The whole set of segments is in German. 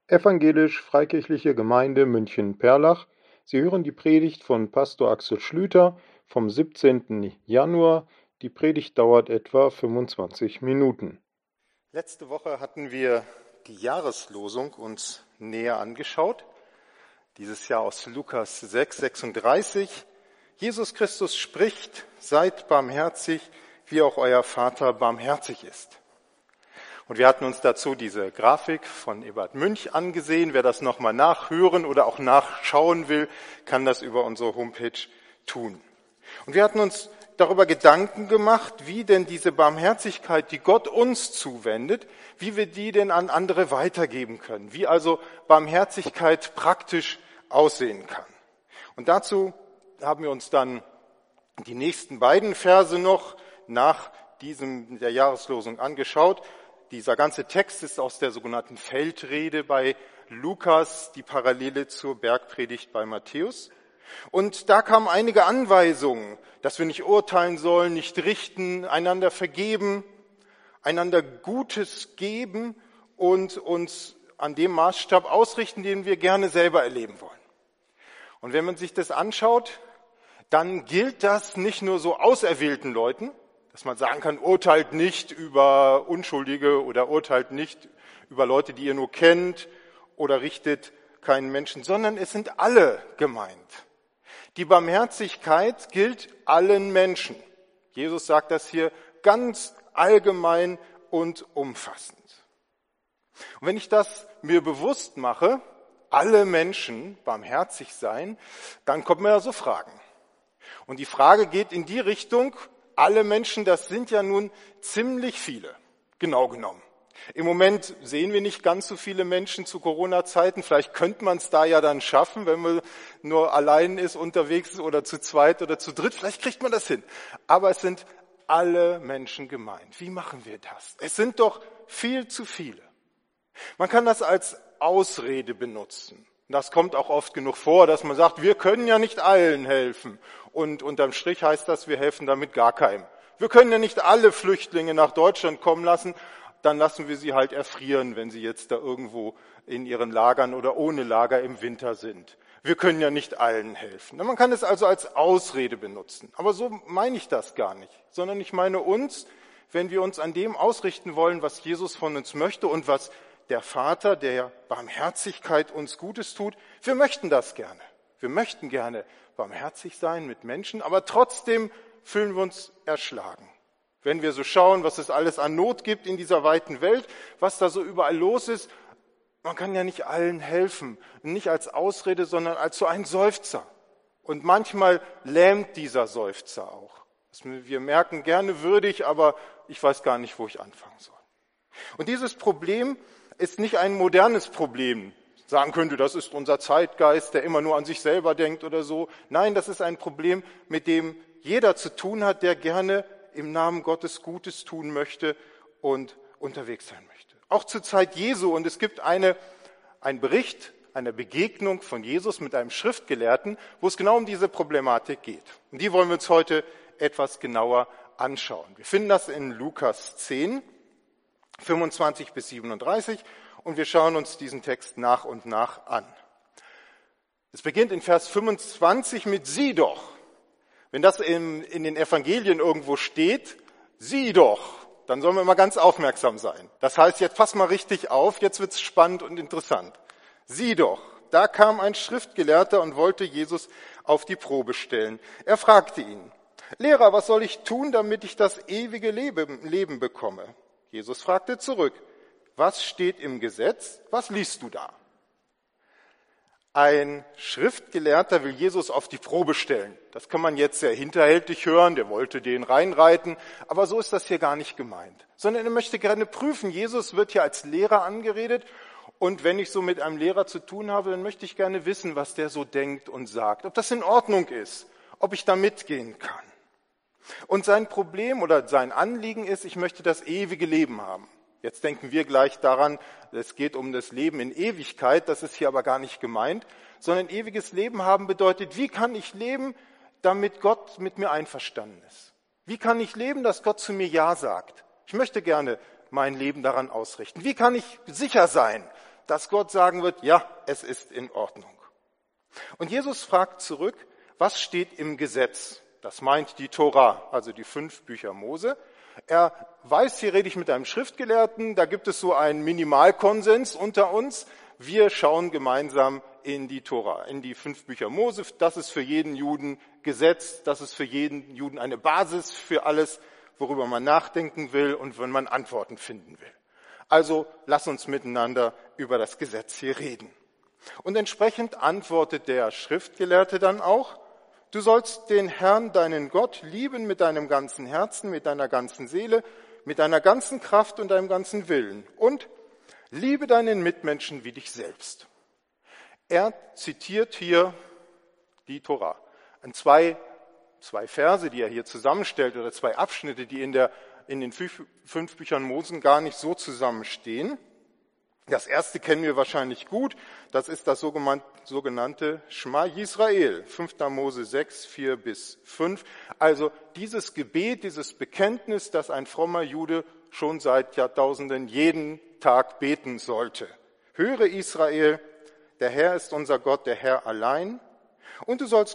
Evangelisch-Freikirchliche Gemeinde München-Perlach. Sie hören die Predigt von Pastor Axel Schlüter vom 17. Januar. Die Predigt dauert etwa 25 Minuten. Letzte Woche hatten wir die Jahreslosung uns näher angeschaut. Dieses Jahr aus Lukas 6,36. Jesus Christus spricht: Seid barmherzig, wie auch euer Vater barmherzig ist. Und wir hatten uns dazu diese Grafik von Ebert Münch angesehen. Wer das nochmal nachhören oder auch nachschauen will, kann das über unsere Homepage tun. Und wir hatten uns darüber Gedanken gemacht, wie denn diese Barmherzigkeit, die Gott uns zuwendet, wie wir die denn an andere weitergeben können, wie also Barmherzigkeit praktisch aussehen kann. Und dazu haben wir uns dann die nächsten beiden Verse noch nach der Jahreslosung angeschaut. Dieser ganze Text ist aus der sogenannten Feldrede bei Lukas, die Parallele zur Bergpredigt bei Matthäus. Und da kamen einige Anweisungen, dass wir nicht urteilen sollen, nicht richten, einander vergeben, einander Gutes geben und uns an dem Maßstab ausrichten, den wir gerne selber erleben wollen. Und wenn man sich das anschaut, dann gilt das nicht nur so auserwählten Leuten, dass man sagen kann, urteilt nicht über Unschuldige oder urteilt nicht über Leute, die ihr nur kennt oder richtet keinen Menschen, sondern es sind alle gemeint. Die Barmherzigkeit gilt allen Menschen. Jesus sagt das hier ganz allgemein und umfassend. Und wenn ich das mir bewusst mache, alle Menschen barmherzig sein, dann kommt mir ja so Fragen. Und die Frage geht in die Richtung: Alle Menschen, das sind ja nun ziemlich viele, genau genommen. Im Moment sehen wir nicht ganz so viele Menschen zu Corona-Zeiten. Vielleicht könnte man es da ja dann schaffen, wenn man nur allein ist, unterwegs ist oder zu zweit oder zu dritt. Vielleicht kriegt man das hin. Aber es sind alle Menschen gemeint. Wie machen wir das? Es sind doch viel zu viele. Man kann das als Ausrede benutzen. Das kommt auch oft genug vor, dass man sagt, wir können ja nicht allen helfen. Und unterm Strich heißt das, wir helfen damit gar keinem. Wir können ja nicht alle Flüchtlinge nach Deutschland kommen lassen, dann lassen wir sie halt erfrieren, wenn sie jetzt da irgendwo in ihren Lagern oder ohne Lager im Winter sind. Wir können ja nicht allen helfen. Man kann es also als Ausrede benutzen. Aber so meine ich das gar nicht, sondern ich meine uns, wenn wir uns an dem ausrichten wollen, was Jesus von uns möchte und was der Vater, der Barmherzigkeit uns Gutes tut, wir möchten das gerne. Wir möchten gerne barmherzig sein mit Menschen, aber trotzdem fühlen wir uns erschlagen. Wenn wir so schauen, was es alles an Not gibt in dieser weiten Welt, was da so überall los ist, man kann ja nicht allen helfen. Nicht als Ausrede, sondern als so ein Seufzer. Und manchmal lähmt dieser Seufzer auch. Wir merken, gerne würdig, aber ich weiß gar nicht, wo ich anfangen soll. Und dieses Problem ist nicht ein modernes Problem. Sagen könnte, das ist unser Zeitgeist, der immer nur an sich selber denkt oder so. Nein, das ist ein Problem, mit dem jeder zu tun hat, der gerne im Namen Gottes Gutes tun möchte und unterwegs sein möchte. Auch zur Zeit Jesu. Und es gibt einen Bericht einer Begegnung von Jesus mit einem Schriftgelehrten, wo es genau um diese Problematik geht. Und die wollen wir uns heute etwas genauer anschauen. Wir finden das in Lukas 10, 25 bis 37. Und wir schauen uns diesen Text nach und nach an. Es beginnt in Vers 25 mit "Sieh doch". Wenn das in den Evangelien irgendwo steht, sieh doch, dann sollen wir mal ganz aufmerksam sein. Das heißt, jetzt pass mal richtig auf, jetzt wird's spannend und interessant. Sieh doch, da kam ein Schriftgelehrter und wollte Jesus auf die Probe stellen. Er fragte ihn: Lehrer, was soll ich tun, damit ich das ewige Leben bekomme? Jesus fragte zurück: Was steht im Gesetz? Was liest du da? Ein Schriftgelehrter will Jesus auf die Probe stellen. Das kann man jetzt sehr hinterhältig hören, der wollte den reinreiten, aber so ist das hier gar nicht gemeint. Sondern er möchte gerne prüfen, Jesus wird hier als Lehrer angeredet und wenn ich so mit einem Lehrer zu tun habe, dann möchte ich gerne wissen, was der so denkt und sagt, ob das in Ordnung ist, ob ich da mitgehen kann. Und sein Problem oder sein Anliegen ist, ich möchte das ewige Leben haben. Jetzt denken wir gleich daran, es geht um das Leben in Ewigkeit, das ist hier aber gar nicht gemeint, sondern ewiges Leben haben bedeutet, wie kann ich leben, damit Gott mit mir einverstanden ist? Wie kann ich leben, dass Gott zu mir Ja sagt? Ich möchte gerne mein Leben daran ausrichten. Wie kann ich sicher sein, dass Gott sagen wird, ja, es ist in Ordnung. Und Jesus fragt zurück, was steht im Gesetz? Das meint die Tora, also die 5 Bücher Mose. Er weiß, hier rede ich mit einem Schriftgelehrten, da gibt es so einen Minimalkonsens unter uns. Wir schauen gemeinsam in die Tora, in die 5 Bücher Mose. Das ist für jeden Juden Gesetz, das ist für jeden Juden eine Basis für alles, worüber man nachdenken will und wenn man Antworten finden will. Also lass uns miteinander über das Gesetz hier reden. Und entsprechend antwortet der Schriftgelehrte dann auch, du sollst den Herrn, deinen Gott, lieben mit deinem ganzen Herzen, mit deiner ganzen Seele, mit deiner ganzen Kraft und deinem ganzen Willen. Und liebe deinen Mitmenschen wie dich selbst. Er zitiert hier die Tora. Und zwei Verse, die er hier zusammenstellt, oder 2 Abschnitte, die in den 5 Büchern Mose gar nicht so zusammenstehen. Das erste kennen wir wahrscheinlich gut. Das ist das sogenannte Schma Yisrael, 5. Mose 6, 4-5. Also dieses Gebet, dieses Bekenntnis, das ein frommer Jude schon seit Jahrtausenden jeden Tag beten sollte. Höre Israel, der Herr ist unser Gott, der Herr allein. Und du sollst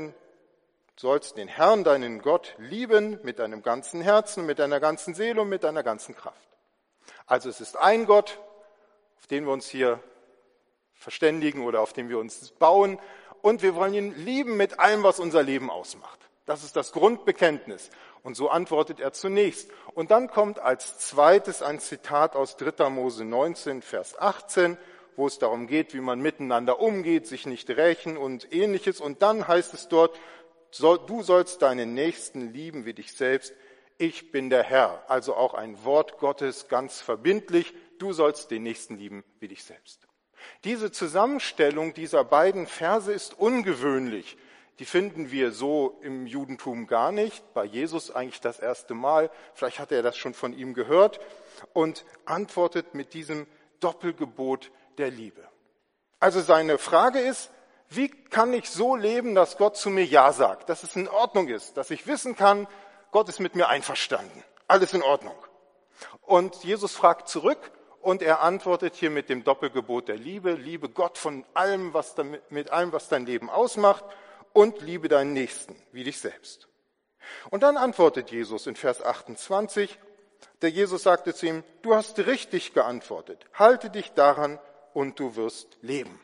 den Herrn, deinen Gott, lieben mit deinem ganzen Herzen, mit deiner ganzen Seele und mit deiner ganzen Kraft. Also es ist ein Gott, auf den wir uns hier verständigen oder auf den wir uns bauen. Und wir wollen ihn lieben mit allem, was unser Leben ausmacht. Das ist das Grundbekenntnis. Und so antwortet er zunächst. Und dann kommt als zweites ein Zitat aus 3. Mose 19, Vers 18, wo es darum geht, wie man miteinander umgeht, sich nicht rächen und Ähnliches. Und dann heißt es dort, du sollst deinen Nächsten lieben wie dich selbst. Ich bin der Herr. Also auch ein Wort Gottes, ganz verbindlich. Du sollst den Nächsten lieben wie dich selbst. Diese Zusammenstellung dieser beiden Verse ist ungewöhnlich. Die finden wir so im Judentum gar nicht, bei Jesus eigentlich das erste Mal. Vielleicht hat er das schon von ihm gehört und antwortet mit diesem Doppelgebot der Liebe. Also seine Frage ist, wie kann ich so leben, dass Gott zu mir Ja sagt, dass es in Ordnung ist, dass ich wissen kann, Gott ist mit mir einverstanden, alles in Ordnung. Und Jesus fragt zurück und er antwortet hier mit dem Doppelgebot der Liebe, liebe Gott von allem, mit allem, was dein Leben ausmacht und liebe deinen Nächsten wie dich selbst. Und dann antwortet Jesus in Vers 28, der Jesus sagte zu ihm, du hast richtig geantwortet, halte dich daran und du wirst leben.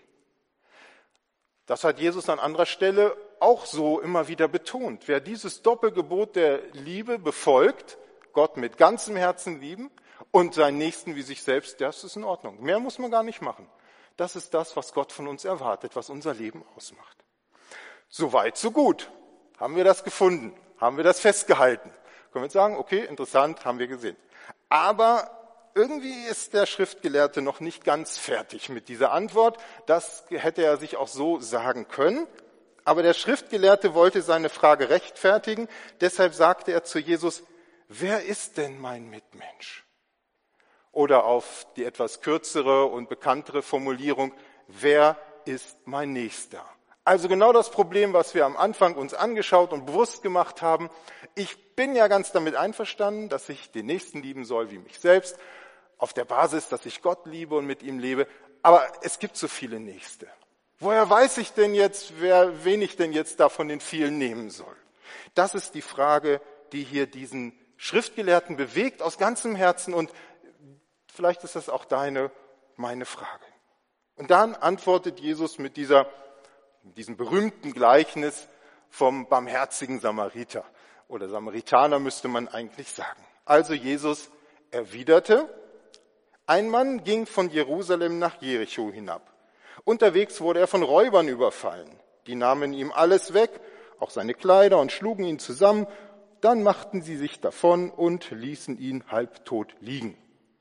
Das hat Jesus an anderer Stelle auch so immer wieder betont. Wer dieses Doppelgebot der Liebe befolgt, Gott mit ganzem Herzen lieben und seinen Nächsten wie sich selbst, das ist in Ordnung. Mehr muss man gar nicht machen. Das ist das, was Gott von uns erwartet, was unser Leben ausmacht. So weit, so gut. Haben wir das gefunden? Haben wir das festgehalten? Können wir jetzt sagen, okay, interessant, haben wir gesehen. Aber irgendwie ist der Schriftgelehrte noch nicht ganz fertig mit dieser Antwort. Das hätte er sich auch so sagen können. Aber der Schriftgelehrte wollte seine Frage rechtfertigen. Deshalb sagte er zu Jesus, wer ist denn mein Mitmensch? Oder auf die etwas kürzere und bekanntere Formulierung, wer ist mein Nächster? Also genau das Problem, was wir am Anfang uns angeschaut und bewusst gemacht haben. Ich bin ja ganz damit einverstanden, dass ich den Nächsten lieben soll wie mich selbst, auf der Basis, dass ich Gott liebe und mit ihm lebe. Aber es gibt so viele Nächste. Woher weiß ich denn jetzt, wen ich denn jetzt da von den vielen nehmen soll? Das ist die Frage, die hier diesen Schriftgelehrten bewegt aus ganzem Herzen und vielleicht ist das auch meine Frage. Und dann antwortet Jesus mit diesem berühmten Gleichnis vom barmherzigen Samariter oder Samaritaner müsste man eigentlich sagen. Also Jesus erwiderte, ein Mann ging von Jerusalem nach Jericho hinab. Unterwegs wurde er von Räubern überfallen. Die nahmen ihm alles weg, auch seine Kleider, und schlugen ihn zusammen. Dann machten sie sich davon und ließen ihn halbtot liegen.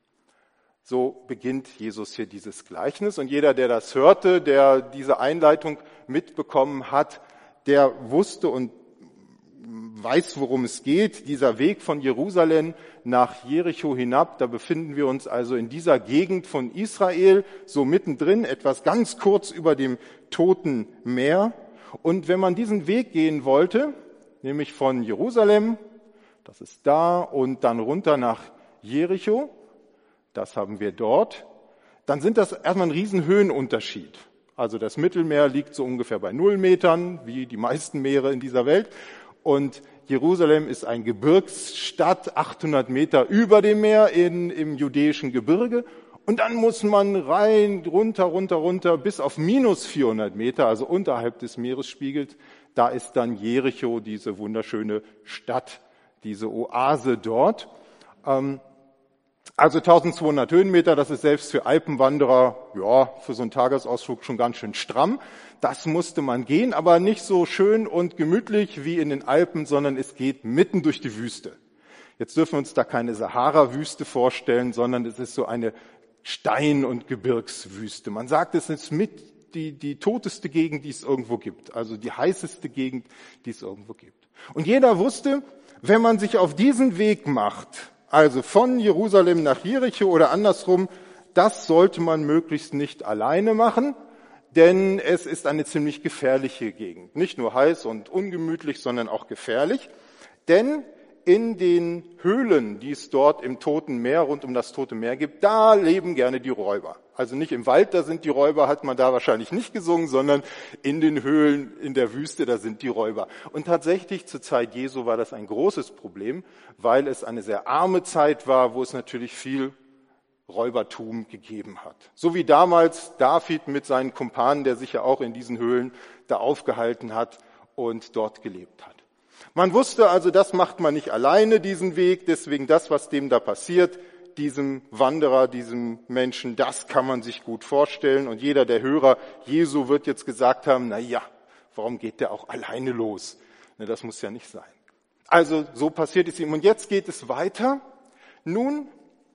So beginnt Jesus hier dieses Gleichnis. Und jeder, der das hörte, der diese Einleitung mitbekommen hat, der wusste und weiß, worum es geht. Dieser Weg von Jerusalem nach Jericho hinab, da befinden wir uns also in dieser Gegend von Israel, so mittendrin, etwas ganz kurz über dem Toten Meer. Und wenn man diesen Weg gehen wollte, nämlich von Jerusalem, das ist da, und dann runter nach Jericho, das haben wir dort, dann sind das erstmal ein riesen Höhenunterschied. Also das Mittelmeer liegt so ungefähr bei 0 Metern, wie die meisten Meere in dieser Welt. Und Jerusalem ist eine Gebirgsstadt, 800 Meter über dem Meer im judäischen Gebirge. Und dann muss man runter, bis auf minus 400 Meter, also unterhalb des Meeresspiegels. Da ist dann Jericho, diese wunderschöne Stadt, diese Oase dort. Also 1200 Höhenmeter, das ist selbst für Alpenwanderer, ja, für so einen Tagesausflug schon ganz schön stramm. Das musste man gehen, aber nicht so schön und gemütlich wie in den Alpen, sondern es geht mitten durch die Wüste. Jetzt dürfen wir uns da keine Sahara-Wüste vorstellen, sondern es ist so eine Stein- und Gebirgswüste. Man sagt, es ist mit die toteste Gegend, die es irgendwo gibt. Also die heißeste Gegend, die es irgendwo gibt. Und jeder wusste, wenn man sich auf diesen Weg macht, also von Jerusalem nach Jericho oder andersrum, das sollte man möglichst nicht alleine machen, denn es ist eine ziemlich gefährliche Gegend. Nicht nur heiß und ungemütlich, sondern auch gefährlich. Denn in den Höhlen, die es dort im Toten Meer, rund um das Tote Meer gibt, da leben gerne die Räuber. Also nicht im Wald, da sind die Räuber, hat man da wahrscheinlich nicht gesungen, sondern in den Höhlen in der Wüste, da sind die Räuber. Und tatsächlich zur Zeit Jesu war das ein großes Problem, weil es eine sehr arme Zeit war, wo es natürlich viel Räubertum gegeben hat. So wie damals David mit seinen Kumpanen, der sich ja auch in diesen Höhlen da aufgehalten hat und dort gelebt hat. Man wusste also, das macht man nicht alleine, diesen Weg, deswegen das, was dem da passiert, diesem Wanderer, diesem Menschen, das kann man sich gut vorstellen. Und jeder der Hörer Jesu wird jetzt gesagt haben, na ja, warum geht der auch alleine los? Das muss ja nicht sein. Also so passiert es ihm. Und jetzt geht es weiter. Nun,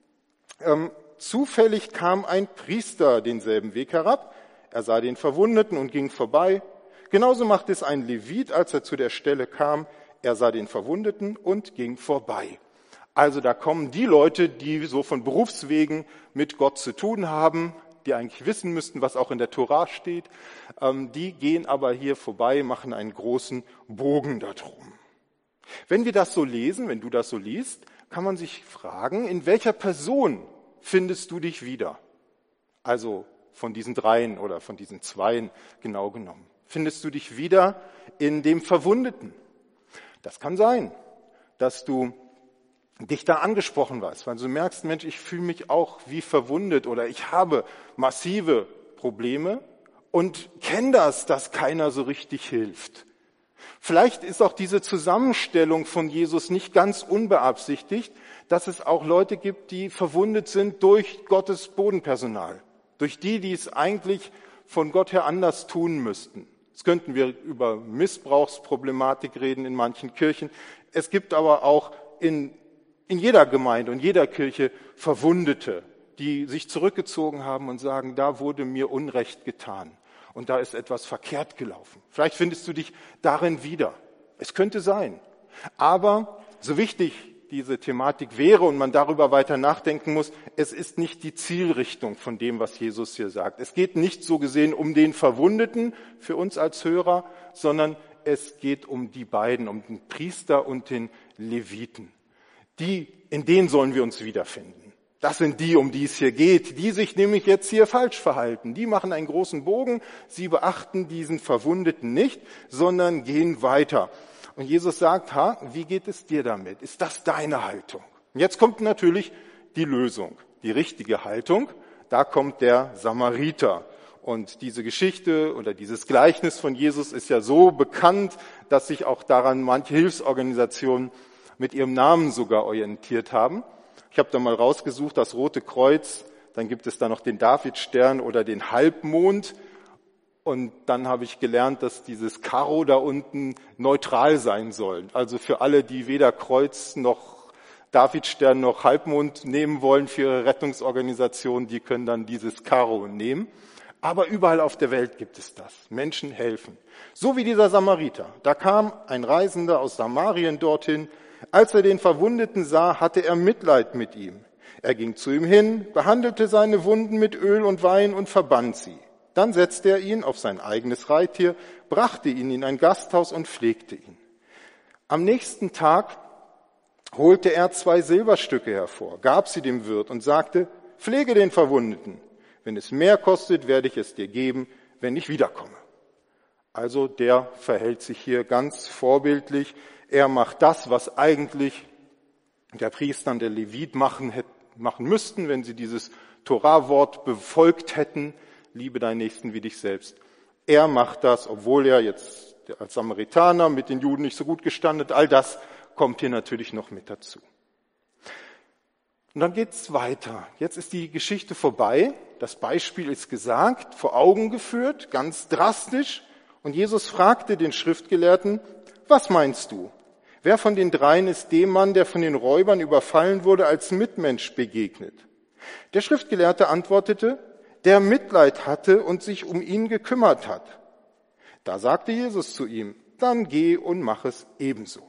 zufällig kam ein Priester denselben Weg herab. Er sah den Verwundeten und ging vorbei. Genauso machte es ein Levit, als er zu der Stelle kam. Er sah den Verwundeten und ging vorbei. Also da kommen die Leute, die so von Berufswegen mit Gott zu tun haben, die eigentlich wissen müssten, was auch in der Tora steht. Die gehen aber hier vorbei, machen einen großen Bogen darum. Wenn wir das so lesen, wenn du das so liest, kann man sich fragen, in welcher Person findest du dich wieder? Also von diesen dreien oder von diesen zweien genau genommen. Findest du dich wieder in dem Verwundeten? Das kann sein, dass du dich da angesprochen warst, weil du merkst, Mensch, ich fühle mich auch wie verwundet oder ich habe massive Probleme und kenne das, dass keiner so richtig hilft. Vielleicht ist auch diese Zusammenstellung von Jesus nicht ganz unbeabsichtigt, dass es auch Leute gibt, die verwundet sind durch Gottes Bodenpersonal, durch die es eigentlich von Gott her anders tun müssten. Jetzt könnten wir über Missbrauchsproblematik reden in manchen Kirchen. Es gibt aber auch in jeder Gemeinde und jeder Kirche Verwundete, die sich zurückgezogen haben und sagen, da wurde mir Unrecht getan und da ist etwas verkehrt gelaufen. Vielleicht findest du dich darin wieder. Es könnte sein. Aber so wichtig diese Thematik wäre und man darüber weiter nachdenken muss, es ist nicht die Zielrichtung von dem, was Jesus hier sagt. Es geht nicht so gesehen um den Verwundeten für uns als Hörer, sondern es geht um die beiden, um den Priester und den Leviten. In denen sollen wir uns wiederfinden. Das sind die, um die es hier geht, die sich nämlich jetzt hier falsch verhalten. Die machen einen großen Bogen, sie beachten diesen Verwundeten nicht, sondern gehen weiter. Und Jesus sagt, wie geht es dir damit? Ist das deine Haltung? Und jetzt kommt natürlich die Lösung, die richtige Haltung. Da kommt der Samariter. Und diese Geschichte oder dieses Gleichnis von Jesus ist ja so bekannt, dass sich auch daran manche Hilfsorganisationen mit ihrem Namen sogar orientiert haben. Ich habe da mal rausgesucht, das Rote Kreuz, dann gibt es da noch den Davidstern oder den Halbmond. Und dann habe ich gelernt, dass dieses Karo da unten neutral sein soll. Also für alle, die weder Kreuz noch Davidstern noch Halbmond nehmen wollen für ihre Rettungsorganisation, die können dann dieses Karo nehmen. Aber überall auf der Welt gibt es das. Menschen helfen. So wie dieser Samariter. Da kam ein Reisender aus Samarien dorthin. Als er den Verwundeten sah, hatte er Mitleid mit ihm. Er ging zu ihm hin, behandelte seine Wunden mit Öl und Wein und verband sie. Dann setzte er ihn auf sein eigenes Reittier, brachte ihn in ein Gasthaus und pflegte ihn. Am nächsten Tag holte er 2 Silberstücke hervor, gab sie dem Wirt und sagte, pflege den Verwundeten. Wenn es mehr kostet, werde ich es dir geben, wenn ich wiederkomme. Also der verhält sich hier ganz vorbildlich. Er macht das, was eigentlich der Priester und der Levit machen müssten, wenn sie dieses Torah-Wort befolgt hätten. Liebe deinen Nächsten wie dich selbst. Er macht das, obwohl er jetzt als Samaritaner mit den Juden nicht so gut gestanden hat. All das kommt hier natürlich noch mit dazu. Und dann geht's weiter. Jetzt ist die Geschichte vorbei. Das Beispiel ist gesagt, vor Augen geführt, ganz drastisch. Und Jesus fragte den Schriftgelehrten, was meinst du? Wer von den dreien ist dem Mann, der von den Räubern überfallen wurde, als Mitmensch begegnet? Der Schriftgelehrte antwortete, der Mitleid hatte und sich um ihn gekümmert hat. Da sagte Jesus zu ihm, dann geh und mach es ebenso.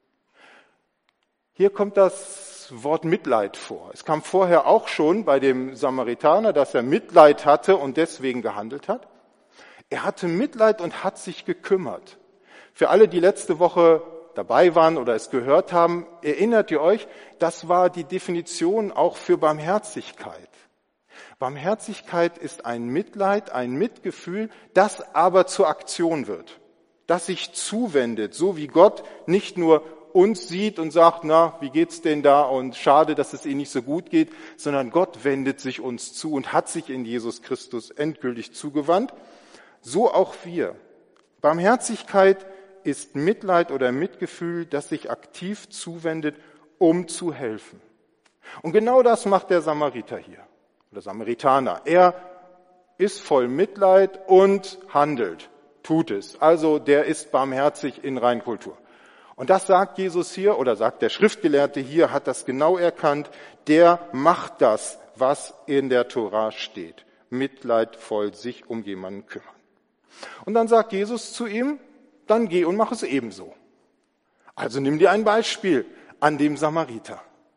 Hier kommt das Wort Mitleid vor. Es kam vorher auch schon bei dem Samaritaner, dass er Mitleid hatte und deswegen gehandelt hat. Er hatte Mitleid und hat sich gekümmert. Für alle, die letzte Woche dabei waren oder es gehört haben, erinnert ihr euch, das war die Definition auch für Barmherzigkeit. Barmherzigkeit ist ein Mitleid, ein Mitgefühl, das aber zur Aktion wird, das sich zuwendet, so wie Gott nicht nur uns sieht und sagt, na, wie geht's denn da und schade, dass es ihnen nicht so gut geht, sondern Gott wendet sich uns zu und hat sich in Jesus Christus endgültig zugewandt. So auch wir. Barmherzigkeit ist Mitleid oder Mitgefühl, das sich aktiv zuwendet, um zu helfen. Und genau das macht der Samariter hier, oder Samaritaner. Er ist voll Mitleid und handelt, tut es. Also der ist barmherzig in Reinkultur. Und das sagt Jesus hier, oder sagt der Schriftgelehrte hier, hat das genau erkannt, der macht das, was in der Tora steht. Mitleidvoll sich um jemanden kümmern. Und dann sagt Jesus zu ihm, dann geh und mach es ebenso. Also nimm dir ein Beispiel an dem Samariter.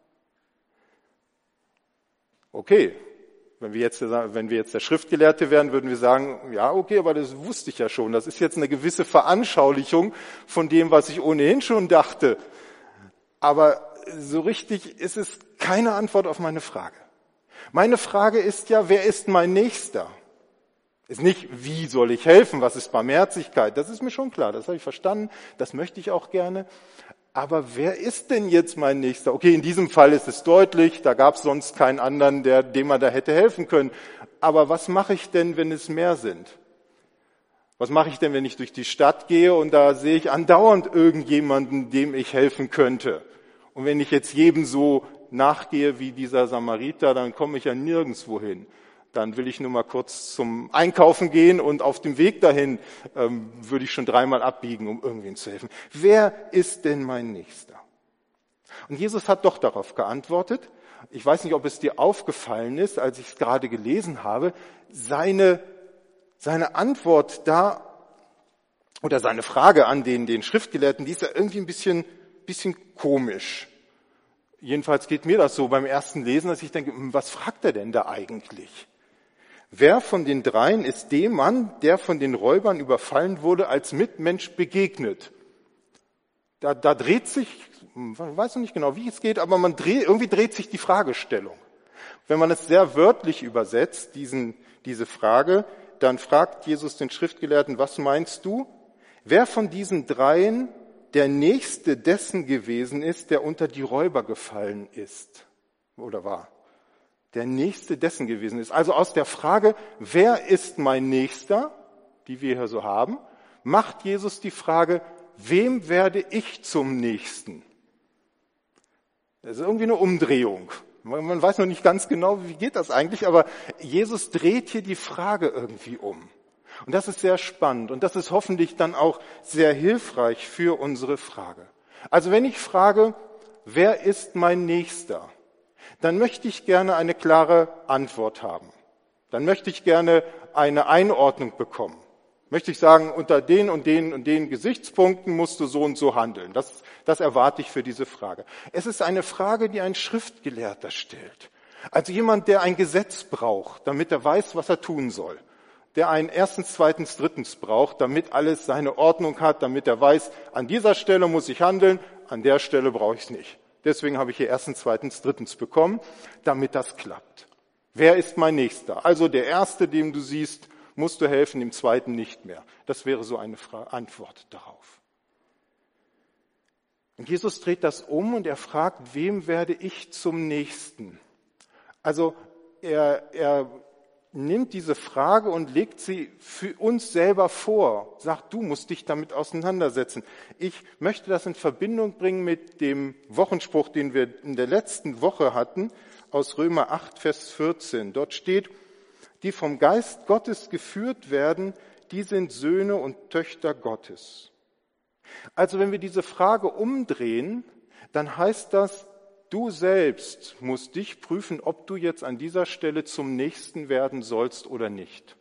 Okay, wenn wir jetzt der Schriftgelehrte wären, würden wir sagen, ja, okay, aber das wusste ich ja schon. Das ist jetzt eine gewisse Veranschaulichung von dem, was ich ohnehin schon dachte. Aber so richtig ist es keine Antwort auf meine Frage. Meine Frage ist ja, wer ist mein Nächster? Ist nicht, wie soll ich helfen, was ist Barmherzigkeit? Das ist mir schon klar, das habe ich verstanden, das möchte ich auch gerne. Aber wer ist denn jetzt mein Nächster? Okay, in diesem Fall ist es deutlich, da gab es sonst keinen anderen, dem man da hätte helfen können. Aber was mache ich denn, wenn es mehr sind? Was mache ich denn, wenn ich durch die Stadt gehe und da sehe ich andauernd irgendjemanden, dem ich helfen könnte? Und wenn ich jetzt jedem so nachgehe wie dieser Samariter, dann komme ich ja nirgendwo hin. Dann will ich nur mal kurz zum Einkaufen gehen und auf dem Weg dahin würde ich schon 3-mal abbiegen, um irgendwen zu helfen. Wer ist denn mein Nächster? Und Jesus hat doch darauf geantwortet. Ich weiß nicht, ob es dir aufgefallen ist, als ich es gerade gelesen habe, seine Antwort da oder seine Frage an den Schriftgelehrten, die ist ja irgendwie ein bisschen komisch. Jedenfalls geht mir das so beim ersten Lesen, dass ich denke, was fragt er denn da eigentlich? Wer von den dreien ist dem Mann, der von den Räubern überfallen wurde, als Mitmensch begegnet? Da dreht sich, ich weiß noch nicht genau, wie es geht, aber irgendwie dreht sich die Fragestellung. Wenn man es sehr wörtlich übersetzt, diese Frage, dann fragt Jesus den Schriftgelehrten, was meinst du? Wer von diesen dreien der Nächste dessen gewesen ist, der unter die Räuber gefallen ist oder war? Der Nächste dessen gewesen ist. Also aus der Frage, wer ist mein Nächster, die wir hier so haben, macht Jesus die Frage, wem werde ich zum Nächsten? Das ist irgendwie eine Umdrehung. Man weiß noch nicht ganz genau, wie geht das eigentlich, aber Jesus dreht hier die Frage irgendwie um. Und das ist sehr spannend und das ist hoffentlich dann auch sehr hilfreich für unsere Frage. Also wenn ich frage, wer ist mein Nächster? Dann möchte ich gerne eine klare Antwort haben. Dann möchte ich gerne eine Einordnung bekommen. Möchte ich sagen, unter den und den und den Gesichtspunkten musst du so und so handeln. Das erwarte ich für diese Frage. Es ist eine Frage, die ein Schriftgelehrter stellt. Also jemand, der ein Gesetz braucht, damit er weiß, was er tun soll. Der ein erstens, zweitens, drittens braucht, damit alles seine Ordnung hat, damit er weiß, an dieser Stelle muss ich handeln, an der Stelle brauche ich es nicht. Deswegen habe ich hier erstens, zweitens, drittens bekommen, damit das klappt. Wer ist mein Nächster? Also der Erste, dem du siehst, musst du helfen, dem Zweiten nicht mehr. Das wäre so eine Antwort darauf. Und Jesus dreht das um und er fragt, wem werde ich zum Nächsten? Also er nimmt diese Frage und legt sie für uns selber vor. Sagt, du musst dich damit auseinandersetzen. Ich möchte das in Verbindung bringen mit dem Wochenspruch, den wir in der letzten Woche hatten, aus Römer 8, Vers 14. Dort steht, die vom Geist Gottes geführt werden, die sind Söhne und Töchter Gottes. Also wenn wir diese Frage umdrehen, dann heißt das, du selbst musst dich prüfen, ob du jetzt an dieser Stelle zum Nächsten werden sollst oder nicht.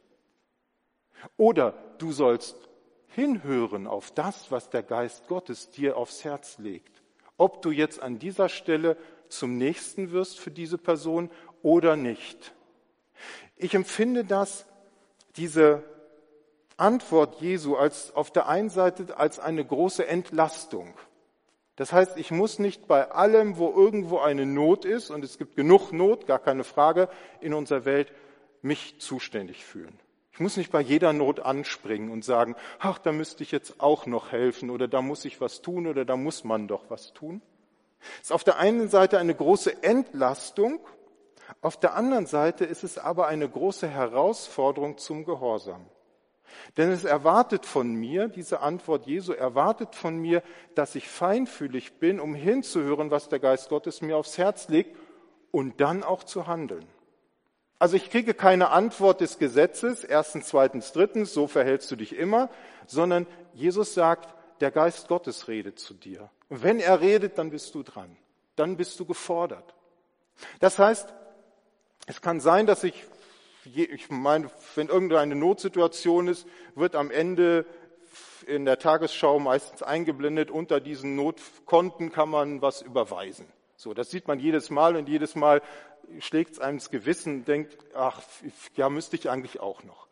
Oder du sollst hinhören auf das, was der Geist Gottes dir aufs Herz legt. Ob du jetzt an dieser Stelle zum Nächsten wirst für diese Person oder nicht. Ich empfinde diese Antwort Jesu auf der einen Seite als eine große Entlastung. Das heißt, ich muss nicht bei allem, wo irgendwo eine Not ist, und es gibt genug Not, gar keine Frage, in unserer Welt, mich zuständig fühlen. Ich muss nicht bei jeder Not anspringen und sagen, ach, da müsste ich jetzt auch noch helfen oder da muss ich was tun oder da muss man doch was tun. Es ist auf der einen Seite eine große Entlastung, auf der anderen Seite ist es aber eine große Herausforderung zum Gehorsam. Denn es erwartet von mir, diese Antwort Jesu erwartet von mir, dass ich feinfühlig bin, um hinzuhören, was der Geist Gottes mir aufs Herz legt und dann auch zu handeln. Also ich kriege keine Antwort des Gesetzes, erstens, zweitens, drittens, so verhältst du dich immer, sondern Jesus sagt, der Geist Gottes redet zu dir. Und wenn er redet, dann bist du dran, dann bist du gefordert. Das heißt, es kann sein, dass ich meine, wenn irgendeine Notsituation ist, wird am Ende in der Tagesschau meistens eingeblendet, unter diesen Notkonten kann man was überweisen. So, das sieht man jedes Mal und jedes Mal schlägt es einem ins Gewissen und denkt, ach, ja, müsste ich eigentlich auch noch.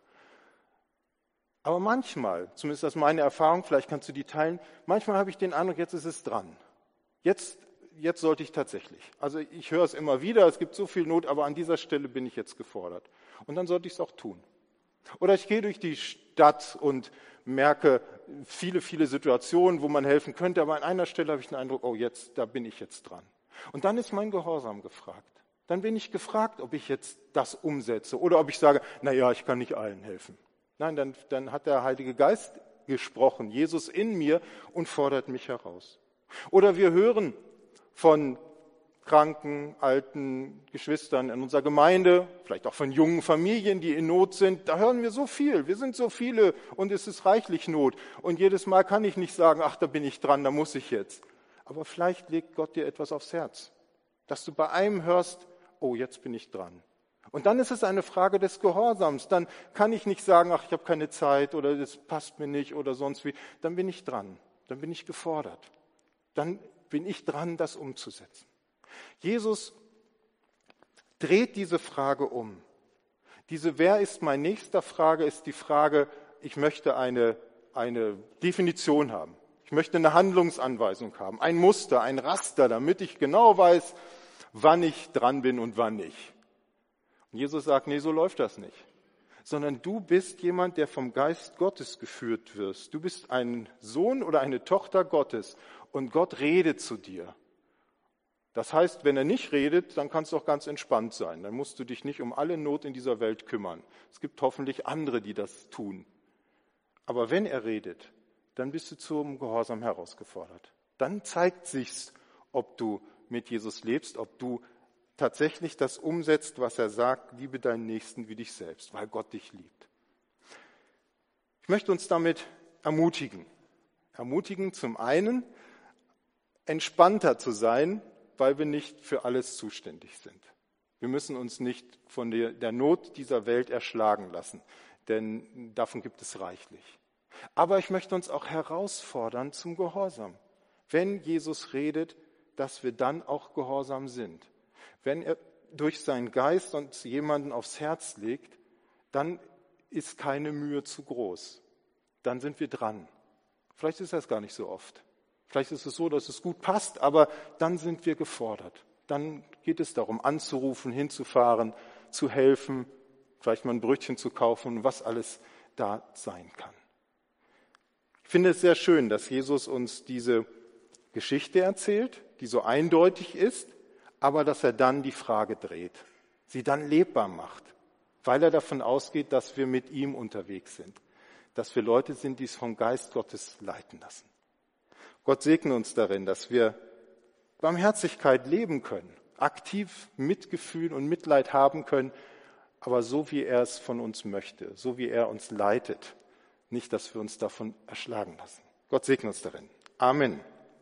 Aber manchmal, zumindest das ist meine Erfahrung, vielleicht kannst du die teilen, manchmal habe ich den Eindruck, jetzt ist es dran. Jetzt sollte ich tatsächlich. Also ich höre es immer wieder, es gibt so viel Not, aber an dieser Stelle bin ich jetzt gefordert. Und dann sollte ich es auch tun. Oder ich gehe durch die Stadt und merke viele, viele Situationen, wo man helfen könnte, aber an einer Stelle habe ich den Eindruck, oh jetzt, da bin ich jetzt dran. Und dann ist mein Gehorsam gefragt. Dann bin ich gefragt, ob ich jetzt das umsetze oder ob ich sage, naja, ich kann nicht allen helfen. Nein, dann hat der Heilige Geist gesprochen, Jesus in mir und fordert mich heraus. Oder wir hören von kranken, alten Geschwistern in unserer Gemeinde, vielleicht auch von jungen Familien, die in Not sind. Da hören wir so viel. Wir sind so viele und es ist reichlich Not. Und jedes Mal kann ich nicht sagen, ach, da bin ich dran, da muss ich jetzt. Aber vielleicht legt Gott dir etwas aufs Herz, dass du bei einem hörst, oh, jetzt bin ich dran. Und dann ist es eine Frage des Gehorsams. Dann kann ich nicht sagen, ach, ich habe keine Zeit oder das passt mir nicht oder sonst wie. Dann bin ich dran. Dann bin ich gefordert. Dann bin ich dran, das umzusetzen. Jesus dreht diese Frage um. Diese Wer ist mein nächster Frage ist die Frage, ich möchte eine Definition haben. Ich möchte eine Handlungsanweisung haben, ein Muster, ein Raster, damit ich genau weiß, wann ich dran bin und wann nicht. Und Jesus sagt, nee, so läuft das nicht. Sondern du bist jemand, der vom Geist Gottes geführt wirst. Du bist ein Sohn oder eine Tochter Gottes und Gott redet zu dir. Das heißt, wenn er nicht redet, dann kannst du auch ganz entspannt sein. Dann musst du dich nicht um alle Not in dieser Welt kümmern. Es gibt hoffentlich andere, die das tun. Aber wenn er redet, dann bist du zum Gehorsam herausgefordert. Dann zeigt sich's, ob du mit Jesus lebst, ob du tatsächlich das umsetzt, was er sagt, liebe deinen Nächsten wie dich selbst, weil Gott dich liebt. Ich möchte uns damit ermutigen. Ermutigen zum einen, entspannter zu sein, weil wir nicht für alles zuständig sind. Wir müssen uns nicht von der Not dieser Welt erschlagen lassen, denn davon gibt es reichlich. Aber ich möchte uns auch herausfordern zum Gehorsam. Wenn Jesus redet, dass wir dann auch gehorsam sind. Wenn er durch seinen Geist uns jemanden aufs Herz legt, dann ist keine Mühe zu groß. Dann sind wir dran. Vielleicht ist das gar nicht so oft. Vielleicht ist es so, dass es gut passt, aber dann sind wir gefordert. Dann geht es darum, anzurufen, hinzufahren, zu helfen, vielleicht mal ein Brötchen zu kaufen und was alles da sein kann. Ich finde es sehr schön, dass Jesus uns diese Geschichte erzählt, die so eindeutig ist, aber dass er dann die Frage dreht, sie dann lebbar macht, weil er davon ausgeht, dass wir mit ihm unterwegs sind, dass wir Leute sind, die es vom Geist Gottes leiten lassen. Gott segne uns darin, dass wir Barmherzigkeit leben können, aktiv Mitgefühl und Mitleid haben können, aber so wie er es von uns möchte, so wie er uns leitet, nicht, dass wir uns davon erschlagen lassen. Gott segne uns darin. Amen.